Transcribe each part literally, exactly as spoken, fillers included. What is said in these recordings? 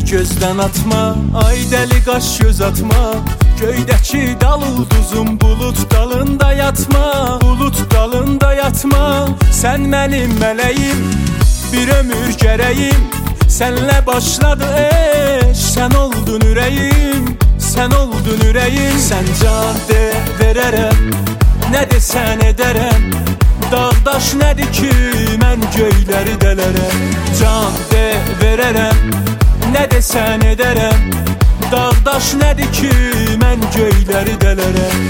gözdən atma, ay dəli qaş göz atma. Göydəki dal ulduzum bulut dalında yatma, bulut dalında yatma. Sən mənim mələyim, bir ömür gərəyim. Sənlə başladı eş, sən oldun ürəyim, sən oldun ürəyim. Sən can de verərəm, nə desən edərəm. Dağdaş nədir ki, mən göyləri dələrəm. Can de verərəm, nə desən edərəm. Dağdaş nədir ki, mən göyləri dələrəm.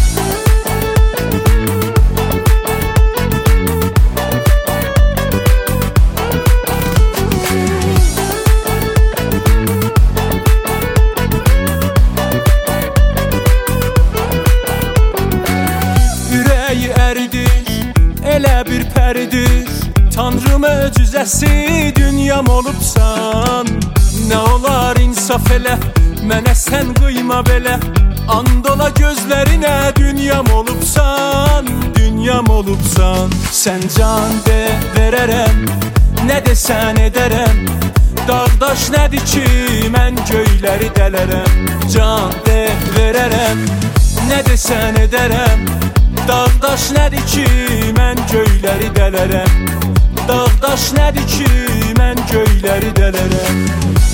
Ürəyi əridir, elə bir pəridir. Tanrı möcüzəsi dünyam olubsan. Nə olar insaf elə, mənə sən qıyma belə. Andola gözlərinə dünyam olubsan, dünyam olubsan. Sən can de verərəm, nə desən edərəm. Dağdaş nədir ki, mən göyləri dələrəm. Can de verərəm, nə desən edərəm. Dağdaş nədir ki, mən göyləri dələrəm. Dağdaş nədir ki, mən göyləri dələrəm.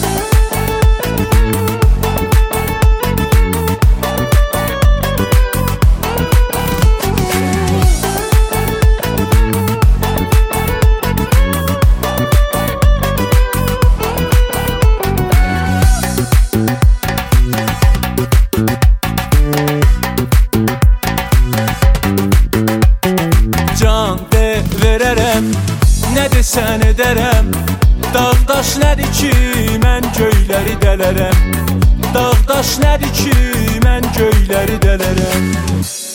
Can de verərəm, nə desən edərəm. Dağdaş nədir ki, mən göyləri dələrəm. Dağdaş nədir ki, mən göyləri dələrəm.